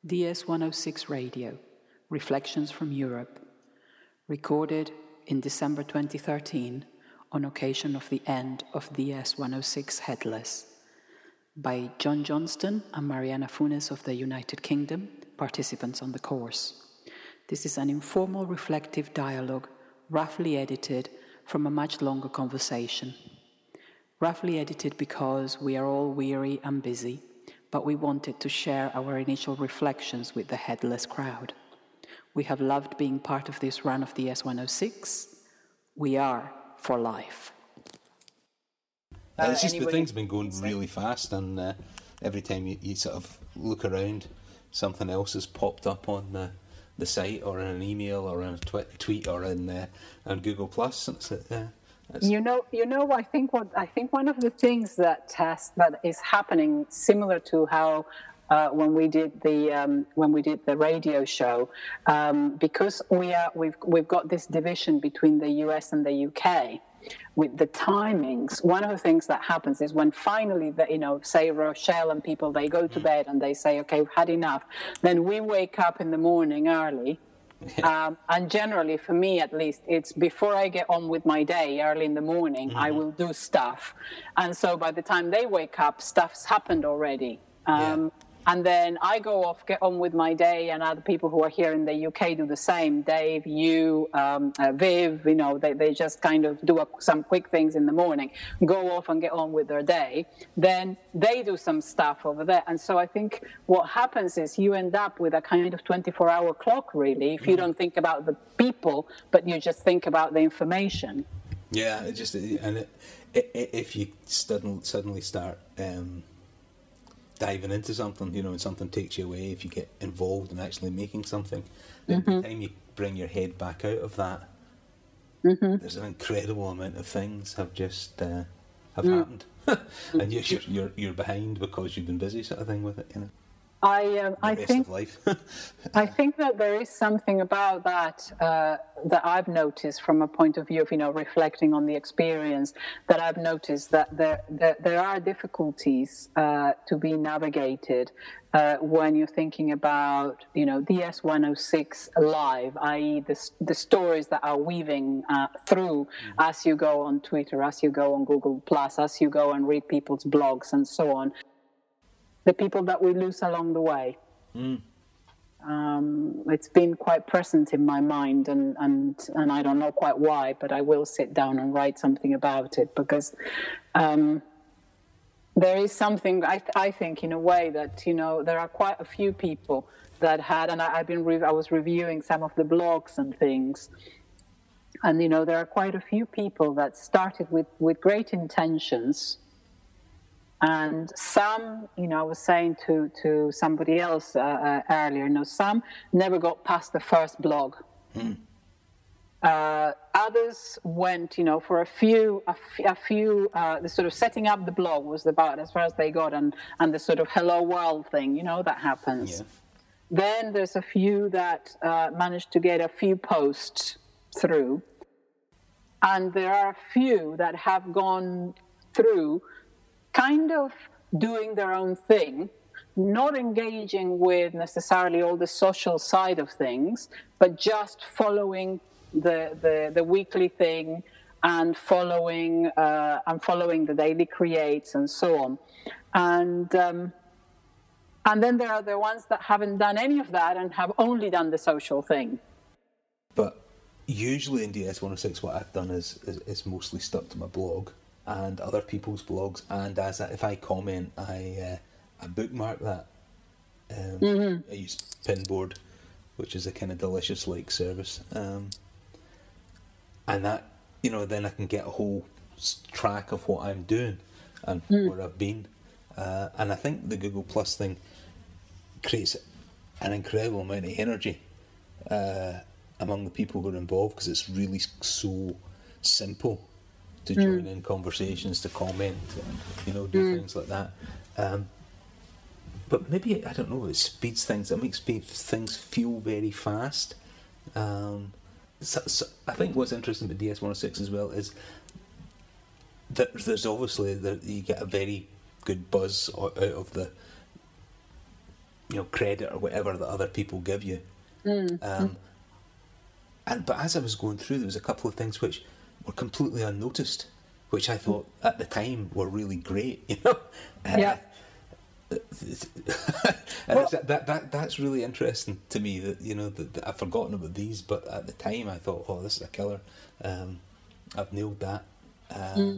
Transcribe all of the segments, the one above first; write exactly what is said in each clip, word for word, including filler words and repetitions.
D S one oh six Radio, Reflections from Europe, recorded in December twenty thirteen on occasion of the end of D S one oh six Headless, by John Johnston and Mariana Funes of the United Kingdom, participants on the course. This is an informal reflective dialogue, roughly edited from a much longer conversation. Roughly edited because we are all weary and busy, but we wanted to share our initial reflections with the headless crowd. We have loved being part of this run of D S one oh six. We are for life. Uh, it's just that things have been going really fast, and uh, every time you, you sort of look around, something else has popped up on the, the site, or in an email, or in a twi- tweet, or in uh, on Google Plus. It's, uh, it's you know, you know. I think what I think one of the things that has, that is happening, similar to how uh, when we did the um, when we did the radio show, um, because we are we've we've got this division between the U S and the U K. With the timings, one of the things that happens is when finally, the, you know, say Rochelle and people, they go to bed and they say, okay, we've had enough. Then we wake up in the morning early. um, and generally, for me at least, it's before I get on with my day, early in the morning, mm-hmm. I will do stuff. And so by the time they wake up, stuff's happened already. Um, yeah. And then I go off, get on with my day, and other people who are here in the U K do the same. Dave, you, um, uh, Viv, you know, they, they just kind of do a, some quick things in the morning, go off and get on with their day. Then they do some stuff over there. And so I think what happens is you end up with a kind of twenty-four hour clock, really, if you don't think about the people, but you just think about the information. Yeah, it just, and it, it, if you suddenly, suddenly start... Um diving into something, you know, and something takes you away, if you get involved in actually making something, then mm-hmm. by the time you bring your head back out of that, mm-hmm. there's an incredible amount of things have just uh, have mm. happened, and you're, you're you're behind because you've been busy, sort of thing, with it, you know. I um, I think I think that there is something about that uh, that I've noticed from a point of view of, you know, reflecting on the experience, that I've noticed that there there, there are difficulties uh, to be navigated uh, when you're thinking about, you know, D S one oh six live, that is the the stories that are weaving uh, through mm-hmm. as you go on Twitter, as you go on Google Plus, as you go and read people's blogs and so on. The people that we lose along the way. Mm. Um, it's been quite present in my mind, and, and, and I don't know quite why, but I will sit down and write something about it, because um, there is something, I, I think, in a way that, you know, there are quite a few people that had, and I, I've been re- I was reviewing some of the blogs and things, and, you know, there are quite a few people that started with, with great intentions. And some, you know, I was saying to, to somebody else uh, uh, earlier, you know, some never got past the first blog. Mm. Uh, others went, you know, for a few, a, f- a few, uh, the sort of setting up the blog was about as far as they got, and, and the sort of hello world thing, you know, that happens. Yeah. Then there's a few that uh, managed to get a few posts through. And there are a few that have gone through kind of doing their own thing, not engaging with necessarily all the social side of things, but just following the the, the weekly thing, and following uh, and following the daily creates and so on. And um, and then there are the ones that haven't done any of that and have only done the social thing. But usually in D S one oh six, what I've done is, is, is mostly stuck to my blog and other people's blogs, and as I, if I comment, I uh, I bookmark that. Um, mm-hmm. I use Pinboard, which is a kind of delicious like service, um, and that, you know, then I can get a whole track of what I'm doing and mm. where I've been, uh, and I think the Google Plus thing creates an incredible amount of energy uh, among the people who are involved, because it's really so simple to join mm. in conversations, to comment, and, you know, do mm. things like that. Um, but maybe, I don't know, it speeds things, it makes things feel very fast. Um, so, so I think what's interesting about D S one oh six as well is that there's obviously, that you get a very good buzz out of the you know, credit or whatever that other people give you. Mm. Um, and but as I was going through, there was a couple of things which were completely unnoticed, which I thought at the time were really great. You know. Yeah. Uh, and well, that, that that that's really interesting to me. That you know that, that I've forgotten about these, but at the time I thought, oh, this is a killer. Um, I've nailed that. Uh, mm.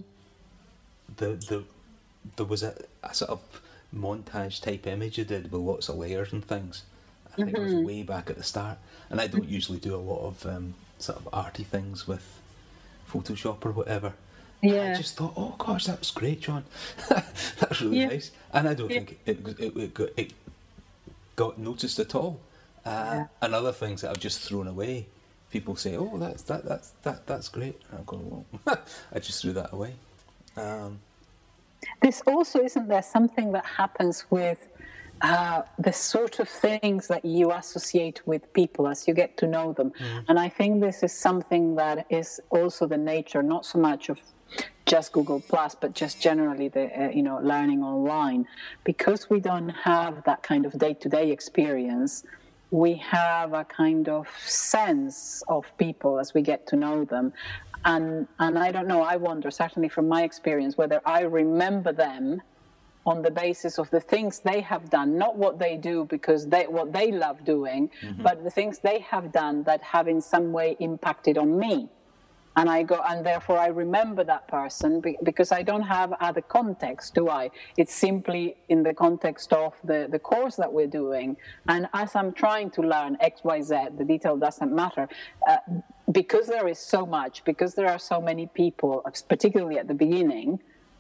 The the there was a, a sort of montage type image I did with lots of layers and things. I think mm-hmm. it was way back at the start, and I don't usually do a lot of um, sort of arty things with Photoshop or whatever. Yeah. I just thought, oh gosh, that was great, John. That's really yeah. nice, and I don't yeah. think it it, it, got, it got noticed at all. Uh, yeah. And other things that I've just thrown away, people say, oh, that's that that's that that's great. And I'm going, well, I just threw that away. Um, this also isn't there something that happens with uh, the sort of things that you associate with people as you get to know them, mm. and I think this is something that is also the nature, not so much of just Google Plus, but just generally the uh, you know learning online, because we don't have that kind of day-to-day experience. We have a kind of sense of people as we get to know them, and and I don't know. I wonder, certainly from my experience, whether I remember them on the basis of the things they have done, not what they do because they what they love doing, mm-hmm. but the things they have done that have in some way impacted on me. And I go, and therefore I remember that person because I don't have other context, do I? It's simply in the context of the, the course that we're doing. And as I'm trying to learn X, Y, Z, the detail doesn't matter. Uh, because there is so much, because there are so many people, particularly at the beginning,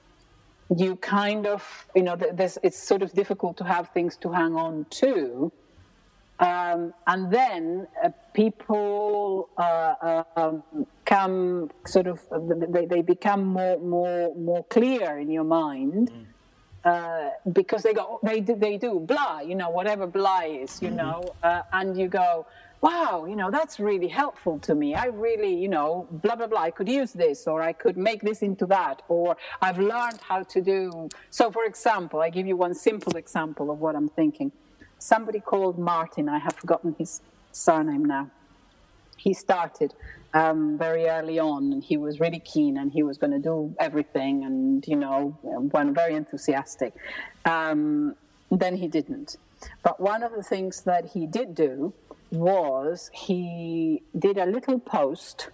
you kind of, you know, there's, it's sort of difficult to have things to hang on to. Um, and then uh, people uh, um, come sort of they, they become more more more clear in your mind mm. uh, because they go they do, they do blah, you know, whatever blah is, you mm-hmm. know, uh, and you go, wow, you know, that's really helpful to me. I really, you know, blah blah blah. I could use this, or I could make this into that, or I've learned how to do. So, for example, I give you one simple example of what I'm thinking. Somebody called Martin, I have forgotten his surname now. He started um, very early on, and he was really keen, and he was going to do everything, and, you know, one very enthusiastic. Um, then he didn't. But one of the things that he did do was he did a little post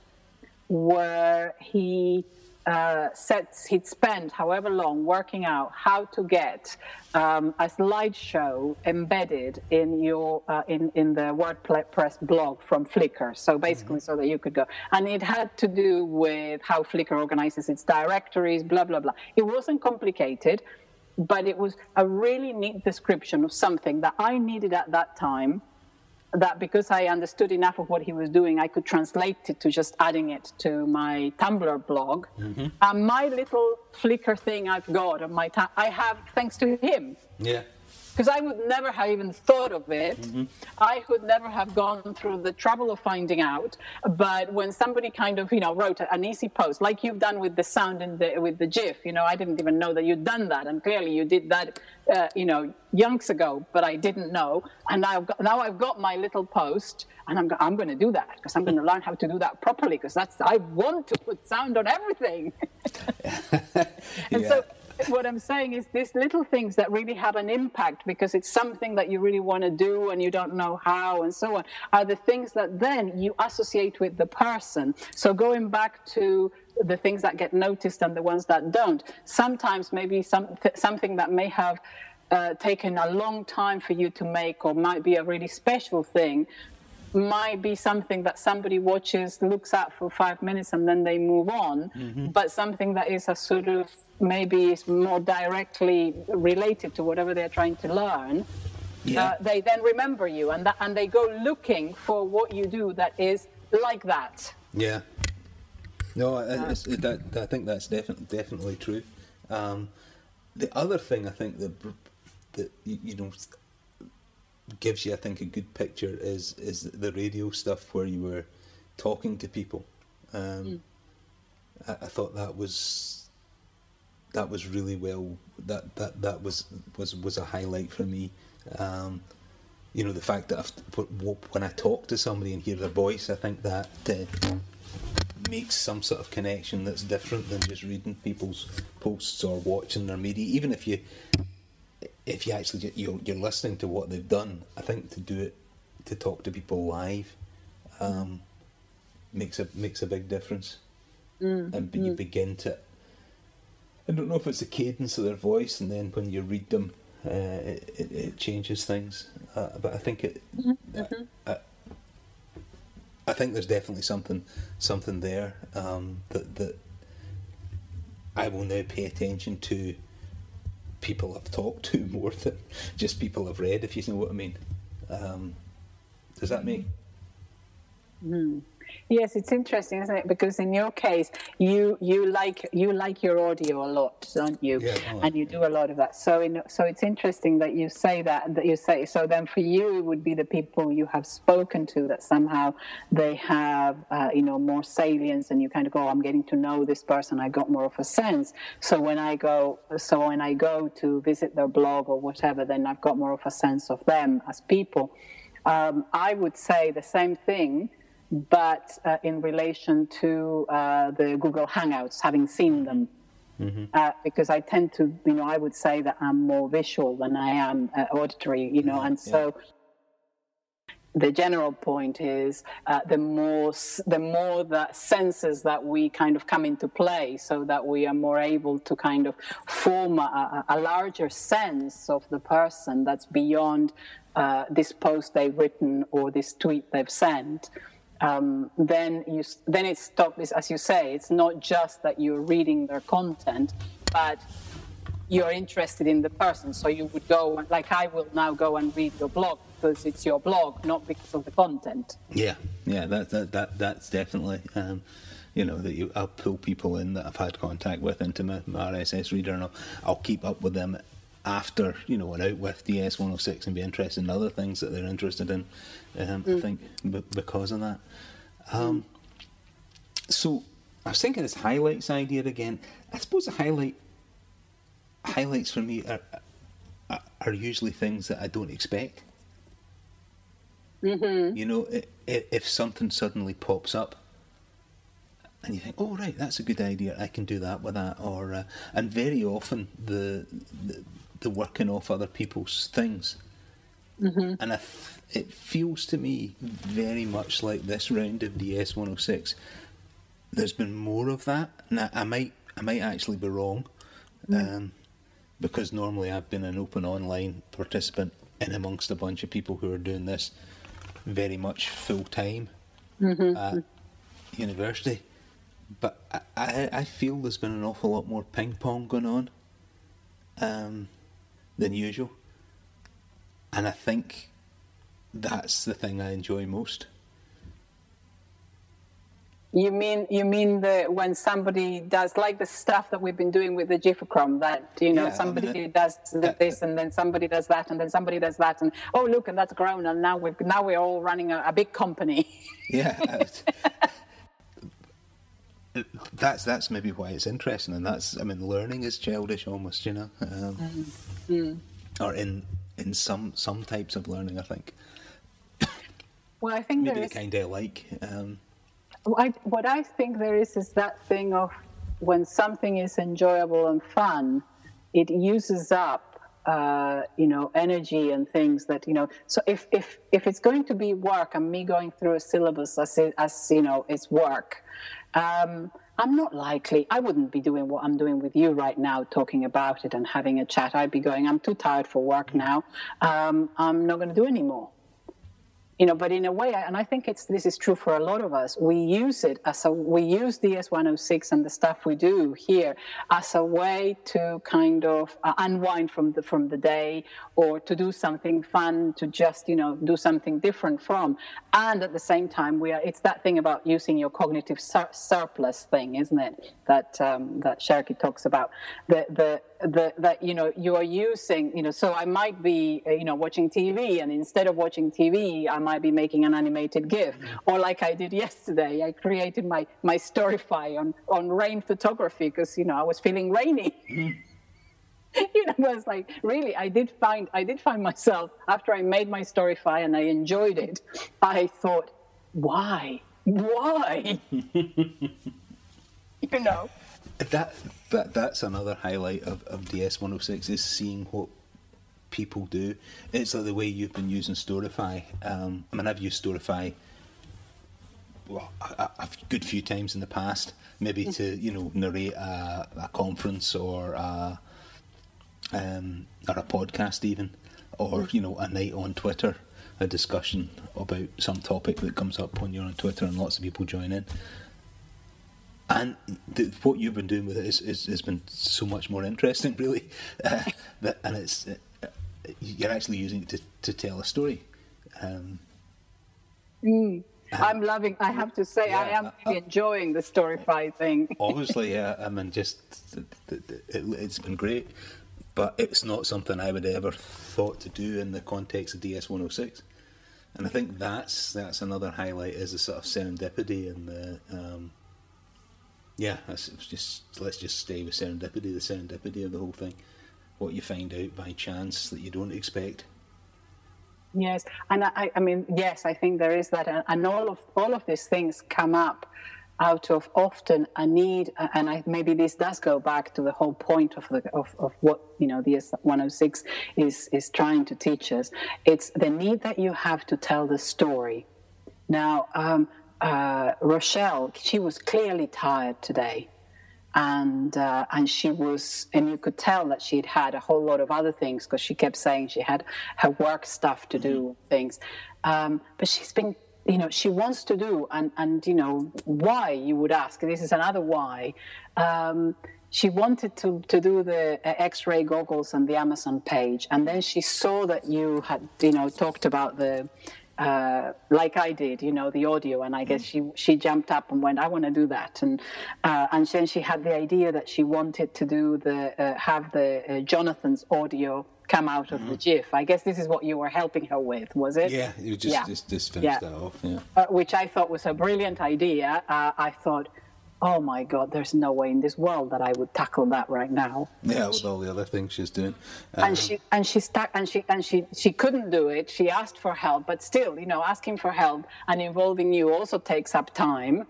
where he uh, sets, he'd spend however long working out how to get um, a slideshow embedded in your uh, in in the WordPress blog from Flickr. So basically, mm-hmm. so that you could go, and it had to do with how Flickr organizes its directories, blah blah blah. It wasn't complicated, but it was a really neat description of something that I needed at that time. That because I understood enough of what he was doing, I could translate it to just adding it to my Tumblr blog. Mm-hmm. And my little Flickr thing I've got on my ta- I have thanks to him. Yeah. Because I would never have even thought of it. Mm-hmm. I would never have gone through the trouble of finding out. But when somebody kind of, you know, wrote an easy post, like you've done with the sound and the, with the GIF, you know, I didn't even know that you'd done that. And clearly you did that, uh, you know, yonks ago, but I didn't know. And now I've got, now I've got my little post, and I'm, I'm going to do that because I'm going to learn how to do that properly because that's, I want to put sound on everything. And yeah. So what I'm saying is these little things that really have an impact because it's something that you really want to do and you don't know how and so on are the things that then you associate with the person. So going back to the things that get noticed and the ones that don't, sometimes maybe some, something that may have uh, taken a long time for you to make or might be a really special thing might be something that somebody watches, looks at for five minutes and then they move on, mm-hmm. but something that is a sort of maybe is more directly related to whatever they're trying to learn, yeah. uh, they then remember you and that, and they go looking for what you do that is like that. Yeah. No, uh, it's, it, that, I think that's definitely definitely true. Um, the other thing I think that that you, you know gives you, I think, a good picture is is the radio stuff where you were talking to people. Um, mm. I, I thought that was that was really well. That that that was was was a highlight for me. Um, you know, the fact that I've, when I talk to somebody and hear their voice, I think that uh, makes some sort of connection that's different than just reading people's posts or watching their media. Even if you, if you actually you're, you're listening to what they've done, I think to do it, to talk to people live, um, makes a makes a big difference. Mm, and mm. you begin to, I don't know if it's the cadence of their voice, and then when you read them, uh, it, it, it changes things. Uh, but I think it, mm-hmm. I, I, I think there's definitely something something there um, that that I will now pay attention to. People I've talked to more than just people I've read, if you know what I mean. Um, does that make? Mm. Yes, it's interesting, isn't it? Because in your case, you you like you like your audio a lot, don't you? Yeah, oh, and you yeah. do a lot of that. So, in, so it's interesting that you say that. That you say so. Then, for you, it would be the people you have spoken to that somehow they have, uh, you know, more salience, and you kind of go, oh, "I'm getting to know this person. I got more of a sense." So when I go, so when I go to visit their blog or whatever, then I've got more of a sense of them as people. Um, I would say the same thing. But uh, in relation to uh, the Google Hangouts, having seen them, mm-hmm. uh, because I tend to, you know, I would say that I'm more visual than I am uh, auditory, you know, yeah, and so yeah. the general point is uh, the more the more the senses that we kind of come into play, so that we are more able to kind of form a, a larger sense of the person that's beyond uh, this post they've written or this tweet they've sent. Um, then you then it stops, as you say, it's not just that you're reading their content, but you're interested in the person. So you would go, like I will now go and read your blog because it's your blog, not because of the content. Yeah, yeah, that that, that that's definitely, um, you know, that you I'll pull people in that I've had contact with into my, my R S S reader, and I'll, I'll keep up with them after, you know, we're out with D S one oh six and be interested in other things that they're interested in, um, mm. I think, b- because of that. Um, so, I was thinking this highlights idea again. I suppose the highlight highlights for me are, are, are usually things that I don't expect. Mm-hmm. You know, if, if something suddenly pops up, and you think, oh, right, that's a good idea, I can do that with that. Or uh, and very often, the... the the working off other people's things. Mm-hmm. And I th- it feels to me very much like this round of D S one oh six. There's been more of that. Now, I might I might actually be wrong, mm. um, because normally I've been an open online participant in amongst a bunch of people who are doing this very much full-time mm-hmm. at university. But I, I, I feel there's been an awful lot more ping-pong going on. Um... than usual, and I think that's the thing I enjoy most. You mean you mean the when somebody does like the stuff that we've been doing with the Gifachrome, that you know yeah, somebody I mean, it, does this uh, and then somebody does that and then somebody does that and oh look and that's grown and now we're now we're all running a, a big company. Yeah. That's that's maybe why it's interesting, and that's I mean learning is childish almost, you know, um, mm. or in in some some types of learning, I think. Well, I think maybe there the is, kind I like. Um, I, what I think there is is that thing of when something is enjoyable and fun, it uses up uh, you know energy and things that you know. So if if if it's going to be work and me going through a syllabus as as you know it's work. Um, I'm not likely, I wouldn't be doing what I'm doing with you right now, talking about it and having a chat. I'd be going, I'm too tired for work now. Um, I'm not going to do any more. You know, but in a way, and I think it's this is true for a lot of us, we use it as a, we use D S one oh six and the stuff we do here as a way to kind of uh, unwind from the from the day or to do something fun, to just, you know, do something different from. And at the same time, we are, it's that thing about using your cognitive sur- surplus thing, isn't it? That um, that Sharky talks about. The, the, the, that, you know, you are using, you know, so I might be, you know, watching T V and instead of watching T V, I might be making an animated GIF. Or like I did yesterday, I created my, my Storyfy on, on rain photography because, you know, I was feeling rainy. You know, it was like, really, I did find, I did find myself, after I made my Storyfy and I enjoyed it, I thought, why? Why? You know? That, that That's another highlight of, of D S one oh six, is seeing what people do. It's like the way you've been using Storyfy. Um, I mean, I've used Storyfy well, a, a good few times in the past, maybe to, you know, narrate a, a conference or a, um, or a podcast even, or, you know, a night on Twitter, a discussion about some topic that comes up when you're on Twitter and lots of people join in. And the, what you've been doing with it is, is, has been so much more interesting, really. Uh, that, and it's uh, you're actually using it to, to tell a story. Um, mm. I'm loving, I have to say, yeah, I am really uh, enjoying the Storyfy thing. Obviously, yeah. I mean, just, it, it, it's been great, but it's not something I would ever thought to do in the context of D S one oh six. And I think that's that's another highlight, is the sort of serendipity and the, um, yeah, it's just, let's just stay with serendipity, the serendipity of the whole thing. What you find out by chance that you don't expect. Yes, and I, I mean, yes, I think there is that, and all of all of these things come up out of often a need, and I, maybe this does go back to the whole point of the of, of what, you know, D S one oh six is is trying to teach us. It's the need that you have to tell the story. Now, um, uh, Rochelle, she was clearly tired today. And uh, and she was, and you could tell that she'd had a whole lot of other things, because she kept saying she had her work stuff to do, mm-hmm. things. Um, but she's been, you know, she wants to do, and, and you know, why, you would ask. This is another why. Um, she wanted to, to do the X-ray goggles and the Amazon page. And then she saw that you had, you know, talked about the... Uh, like I did, you know, the audio, and I guess she she jumped up and went, I want to do that, and uh, and then she had the idea that she wanted to do the uh, have the uh, Jonathan's audio come out of mm-hmm. the GIF. I guess this is what you were helping her with, was it? Yeah, you just yeah. just, just finished yeah. that off. Yeah, uh, which I thought was a brilliant idea. Uh, I thought, oh my God, there's no way in this world that I would tackle that right now. Yeah, with all the other things she's doing. Um, and she and she stuck and she and she she couldn't do it. She asked for help, but still, you know, asking for help and involving you also takes up time.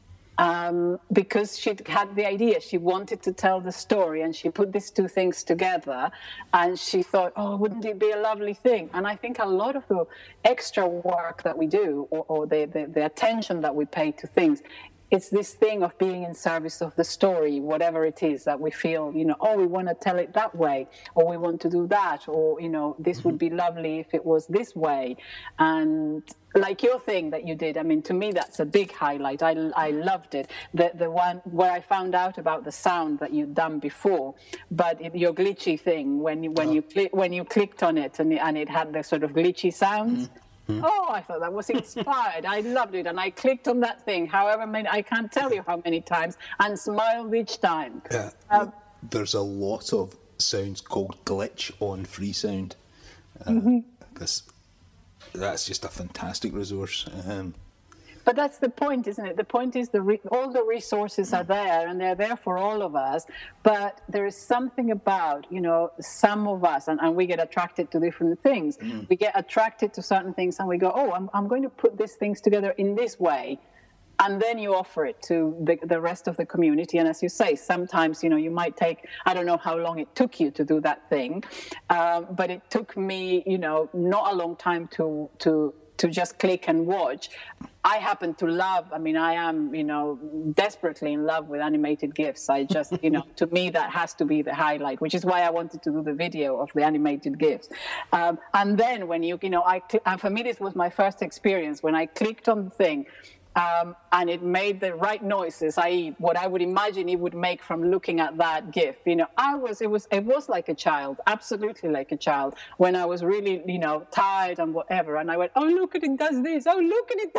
Um, because she had the idea, she wanted to tell the story, and she put these two things together, and she thought, oh, wouldn't it be a lovely thing? And I think a lot of the extra work that we do, or, or the, the the attention that we pay to things, it's this thing of being in service of the story, whatever it is that we feel, you know, oh, we want to tell it that way, or we want to do that, or, you know, this would be lovely if it was this way. And like your thing that you did, I mean, to me, that's a big highlight. I, I loved it. The the one where I found out about the sound that you'd done before, but it, your glitchy thing, when you, when, oh. you cli- when you clicked on it and, and it had the sort of glitchy sounds. Mm. Hmm. Oh, I thought that was inspired. I loved it. And I clicked on that thing, however many, I can't tell you how many times, and smiled each time. Yeah. Um, There's a lot of sounds called glitch on Freesound. Uh, mm-hmm. Because that's just a fantastic resource. Um, But that's the point, isn't it? The point is the re- all the resources are there, and they're there for all of us. But there is something about, you know, some of us, and, and we get attracted to different things. Mm. We get attracted to certain things, and we go, oh, I'm, I'm going to put these things together in this way. And then you offer it to the, the rest of the community. And as you say, sometimes, you know, you might take, I don't know how long it took you to do that thing, um, but it took me, you know, not a long time to to to just click and watch. I happen to love, I mean, I am, you know, desperately in love with animated GIFs. I just, you know, to me, that has to be the highlight, which is why I wanted to do the video of the animated GIFs. Um, and then when you, you know, I, and for me, this was my first experience when I clicked on the thing, Um, and it made the right noises, that is, what I would imagine it would make from looking at that GIF. You know, I was, it was, it was like a child, absolutely like a child, when I was really, you know, tired and whatever. And I went, oh, look at it does this. Oh, look at it.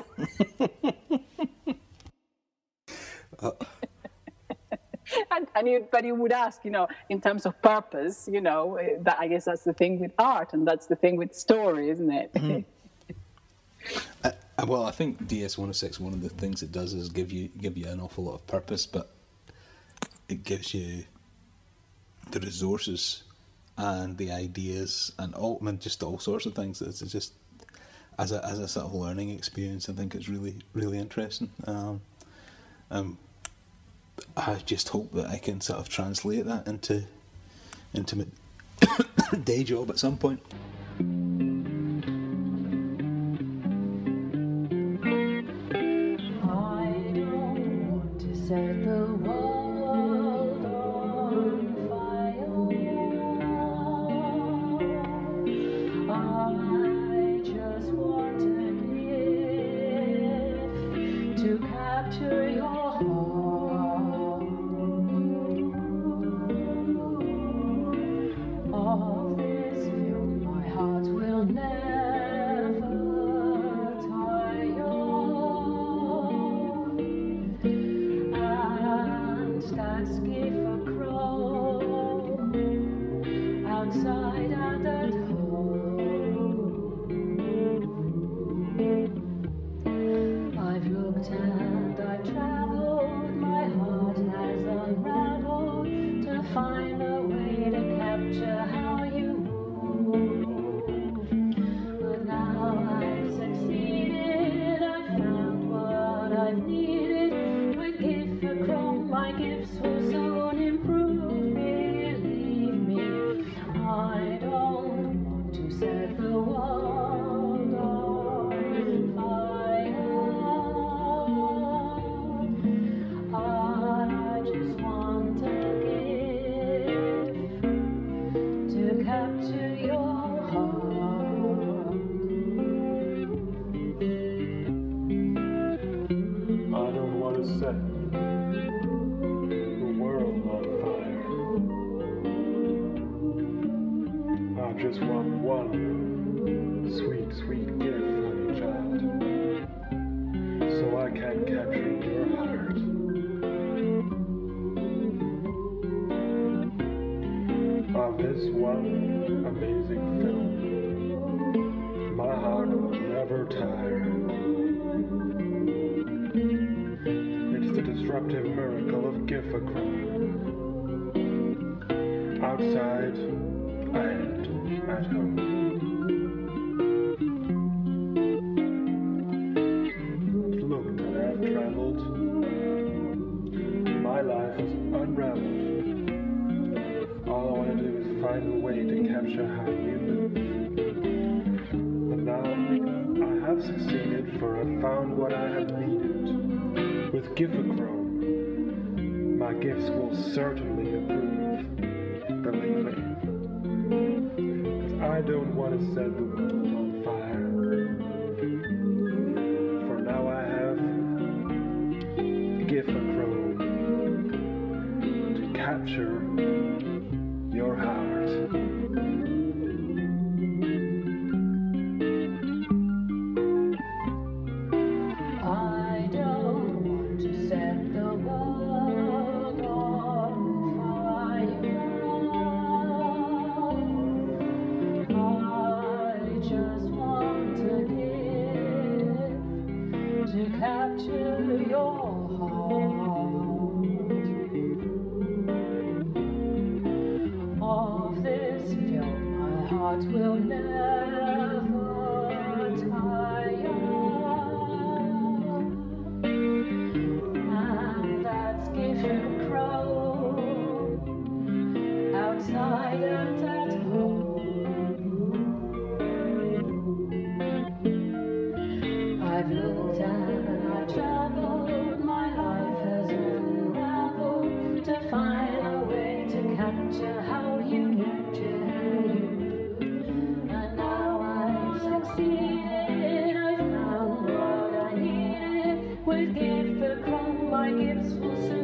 uh. and, and you, but you would ask, you know, in terms of purpose, you know, that, I guess that's the thing with art, and that's the thing with story, isn't it? Mm-hmm. uh, Well, I think D S one oh six, one of the things it does is give you give you an awful lot of purpose, but it gives you the resources and the ideas and all, I mean, just all sorts of things. It's just as a as a sort of learning experience. I think it's really really interesting. Um, um, I just hope that I can sort of translate that into into my day job at some point. Just want one sweet, sweet gift, honey child, so I can capture your heart. On this one amazing film, my heart will never tire. It's the disruptive miracle of Gifachrome. Outside and at home. I've looked and I've traveled. My life is unraveled. All I want to do is find a way to capture how you move. And now I have succeeded, for I found what I have needed. With Gifachrome, my gifts will certainly improve. Believe me. I don't want to set the world on fire. For now I have Gifachrome to capture your heart. I don't want to set the world on fire. To capture your heart. Of this film, my heart will never tire. And that's Gifachrome, outside and at home. I've looked and I've traveled, my life has unraveled to find a way to capture how you nurture you. And now I've succeeded, I've found what I needed. With Gifachrome, my gifts will soon